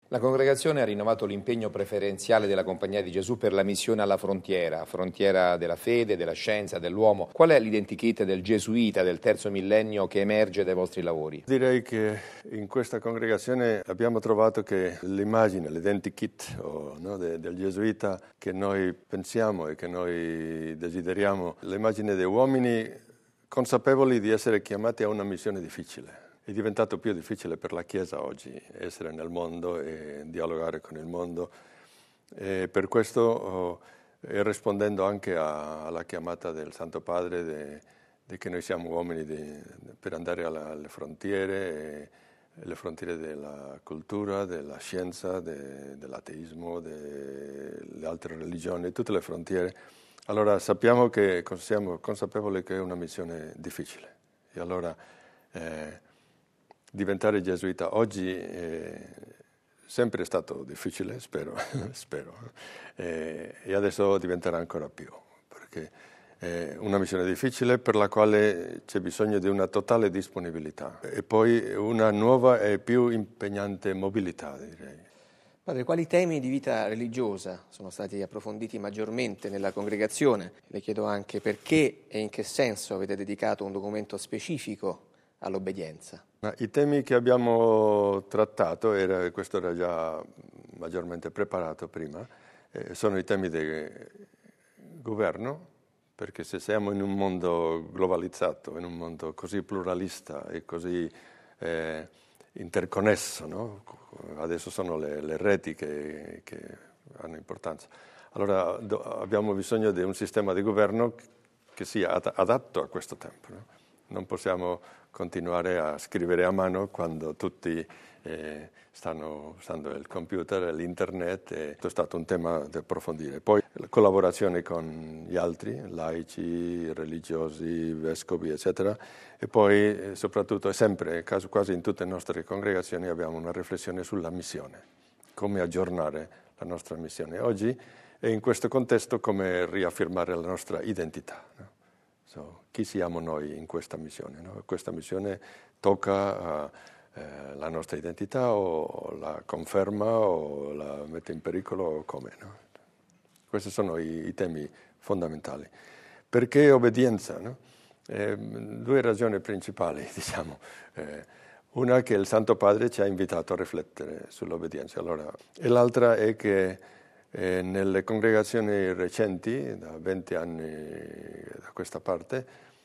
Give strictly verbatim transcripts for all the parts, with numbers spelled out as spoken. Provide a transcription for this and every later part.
La congregazione ha rinnovato l'impegno preferenziale della Compagnia di Gesù per la missione alla frontiera, frontiera della fede, della scienza, dell'uomo. Qual è l'identikit del gesuita del terzo millennio che emerge dai vostri lavori? Direi che in questa congregazione abbiamo trovato che l'immagine, l'identikit oh, no, de, del gesuita che noi pensiamo e che noi desideriamo, l'immagine dei uomini consapevoli di essere chiamati a una missione difficile. È diventato più difficile per la Chiesa oggi essere nel mondo e dialogare con il mondo. E per questo, oh, e rispondendo anche a, alla chiamata del Santo Padre di che noi siamo uomini de, per andare alla, alle frontiere, e, le frontiere della cultura, della scienza, de, dell'ateismo, delle altre religioni, tutte le frontiere. Allora sappiamo che siamo consapevoli che è una missione difficile. E allora eh, diventare gesuita oggi è sempre stato difficile, spero, spero. E, e adesso diventerà ancora più, perché è una missione difficile per la quale c'è bisogno di una totale disponibilità e poi una nuova e più impegnante mobilità, direi. Padre, quali temi di vita religiosa sono stati approfonditi maggiormente nella congregazione? Le chiedo anche perché e in che senso avete dedicato un documento specifico all'obbedienza. I temi che abbiamo trattato, era, questo era già maggiormente preparato prima, eh, sono i temi del governo, perché se siamo in un mondo globalizzato, in un mondo così pluralista e così eh, interconnesso, no? Adesso sono le, le reti che, che hanno importanza. Allora do, abbiamo bisogno di un sistema di governo che sia ad, adatto a questo tempo, no? Non possiamo continuare a scrivere a mano quando tutti eh, stanno usando il computer, l'internet. E questo è stato un tema da approfondire. Poi la collaborazione con gli altri, laici, religiosi, vescovi, eccetera. E poi eh, soprattutto, sempre, quasi in tutte le nostre congregazioni, abbiamo una riflessione sulla missione, come aggiornare la nostra missione oggi e in questo contesto come riaffermare la nostra identità, no? So, chi siamo noi in questa missione? No? Questa missione tocca uh, eh, la nostra identità o la conferma o la mette in pericolo o come? No? Questi sono i, i temi fondamentali. Perché obbedienza? No? Eh, due ragioni principali, diciamo. Eh, una è che il Santo Padre ci ha invitato a riflettere sull'obbedienza, allora, e l'altra è che E nelle congregazioni recenti, da venti anni da questa parte,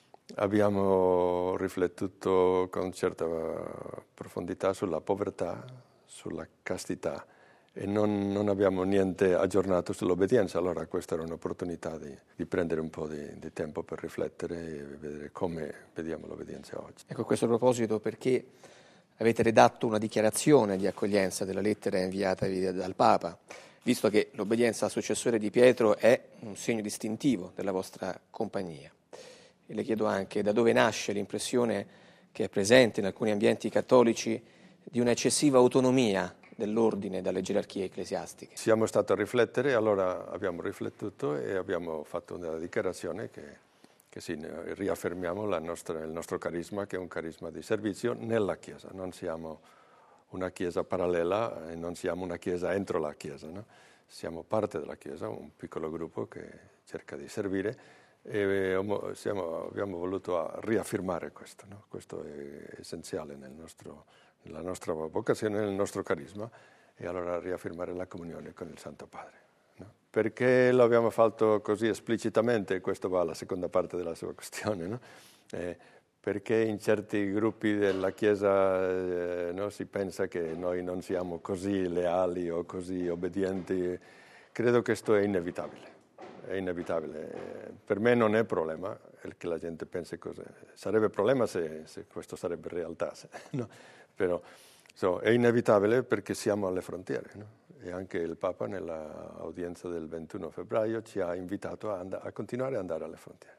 abbiamo riflettuto con certa profondità sulla povertà, sulla castità e non, non abbiamo niente aggiornato sull'obbedienza. Allora questa era un'opportunità di, di prendere un po' di, di tempo per riflettere e vedere come vediamo l'obbedienza oggi. Ecco, a questo proposito, perché avete redatto una dichiarazione di accoglienza della lettera inviatavi dal Papa, visto che l'obbedienza al successore di Pietro è un segno distintivo della vostra compagnia. E le chiedo anche da dove nasce l'impressione che è presente in alcuni ambienti cattolici di un'eccessiva autonomia dell'ordine dalle gerarchie ecclesiastiche. Siamo stati a riflettere, allora abbiamo riflettuto e abbiamo fatto una dichiarazione che, che sì, riaffermiamo la nostra, il nostro carisma, che è un carisma di servizio nella Chiesa. Non siamo una Chiesa parallela e non siamo una Chiesa entro la Chiesa, no? Siamo parte della Chiesa, un piccolo gruppo che cerca di servire e siamo, abbiamo voluto riaffermare questo, no? Questo è essenziale nel nostro, nella nostra vocazione, nel nostro carisma e allora riaffermare la comunione con il Santo Padre, no? Perché lo abbiamo fatto così esplicitamente, questo va alla seconda parte della sua questione, no? Eh, perché in certi gruppi della Chiesa eh, no, si pensa che noi non siamo così leali o così obbedienti. Credo che questo è inevitabile, è inevitabile. Per me non è problema che la gente pensi così. Sarebbe problema se, se questo sarebbe realtà, se, no? Però so, è inevitabile perché siamo alle frontiere, no? E anche il Papa nell'udienza del ventuno febbraio ci ha invitato a, and- a continuare ad andare alle frontiere.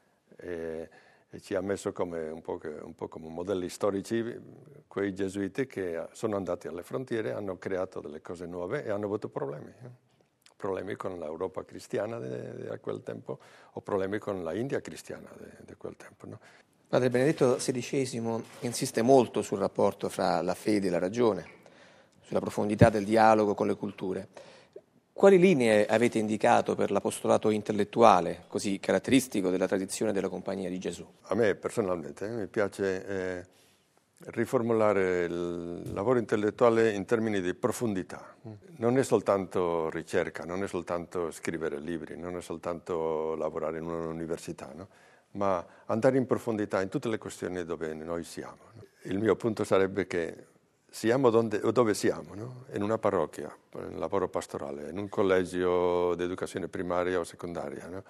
E, e ci ha messo come un po', un po' come modelli storici quei gesuiti che sono andati alle frontiere, hanno creato delle cose nuove e hanno avuto problemi. Eh? Problemi con l'Europa cristiana di quel tempo o problemi con la India cristiana di quel tempo. No? Padre Benedetto sedicesimo insiste molto sul rapporto fra la fede e la ragione. sulla profondità del dialogo con le culture. Quali linee avete indicato per l'apostolato intellettuale, così caratteristico della tradizione della Compagnia di Gesù? A me personalmente eh, mi piace eh, riformulare il lavoro intellettuale in termini di profondità. Non è soltanto ricerca, non è soltanto scrivere libri, non è soltanto lavorare in un'università, no? Ma andare in profondità in tutte le questioni dove noi siamo. No? Il mio punto sarebbe che siamo donde, dove siamo, no? In una parrocchia, in lavoro pastorale, in un collegio di educazione primaria o secondaria, no?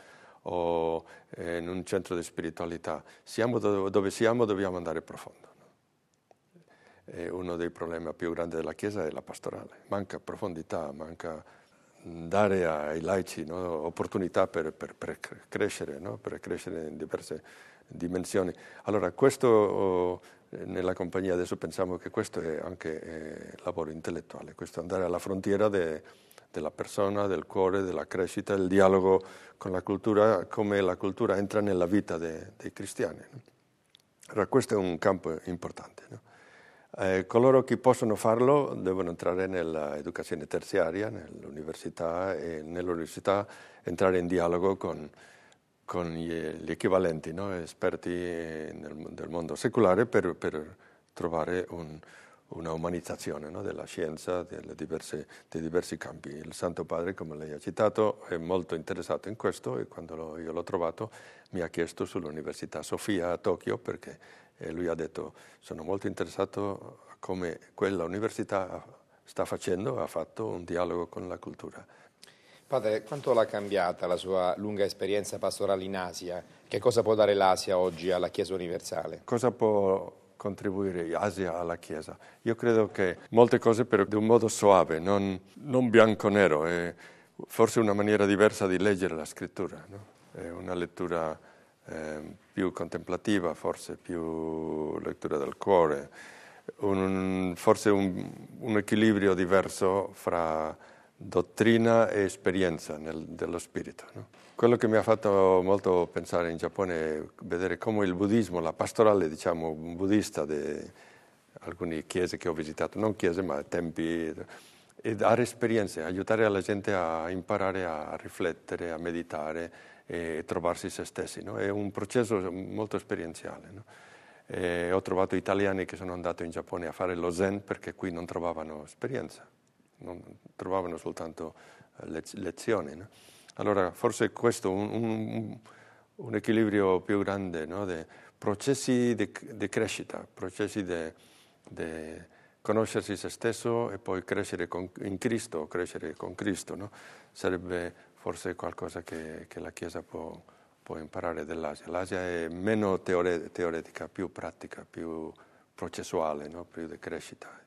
O in un centro di spiritualità. Siamo dove, dove siamo, dobbiamo andare profondo. No? E uno dei problemi più grandi della Chiesa è la pastorale. Manca profondità, manca dare ai laici, no? Opportunità per, per, per crescere, no? Per crescere in diverse dimensioni. Allora questo... Oh, nella compagnia adesso pensiamo che questo è anche eh, lavoro intellettuale, questo andare alla frontiera de, della persona, del cuore, della crescita, il dialogo con la cultura, come la cultura entra nella vita de, dei cristiani. No? Allora questo è un campo importante. No? Eh, coloro che possono farlo devono entrare nell'educazione terziaria, nell'università e nell'università entrare in dialogo con con gli equivalenti, no? Esperti nel, del mondo secolare per, per trovare un, una umanizzazione, no? Della scienza, delle diverse, dei diversi campi. Il Santo Padre, come lei ha citato, è molto interessato in questo e quando lo, io l'ho trovato mi ha chiesto sull'Università Sofia a Tokyo perché eh, lui ha detto sono molto interessato a come quella università sta facendo, ha fatto un dialogo con la cultura. Padre, quanto l'ha cambiata la sua lunga esperienza pastorale in Asia? Che cosa può dare l'Asia oggi alla Chiesa universale? Cosa può contribuire l'Asia alla Chiesa? Io credo che molte cose per di un modo soave, non, non bianco-nero, è forse una maniera diversa di leggere la scrittura, no? È una lettura eh, più contemplativa, forse più lettura del cuore, un, forse un, un equilibrio diverso fra dottrina e esperienza nel, dello spirito. No? Quello che mi ha fatto molto pensare in Giappone è vedere come il buddismo, la pastorale, diciamo, buddista di alcune chiese che ho visitato, non chiese ma templi, e dare esperienze, aiutare la gente a imparare a riflettere, a meditare e trovarsi se stessi. No? È un processo molto esperienziale. No? E ho trovato italiani che sono andati in Giappone a fare lo Zen perché qui non trovavano esperienza. Non trovavano soltanto lezioni. No? Allora forse questo è un, un, un equilibrio più grande, no? De processi di crescita, processi di conoscersi se stesso e poi crescere con, in Cristo, crescere con Cristo. No? Sarebbe forse qualcosa che, che la Chiesa può, può imparare dall'Asia. L'Asia è meno teore, teoretica, più pratica, più processuale, no? Più di crescita.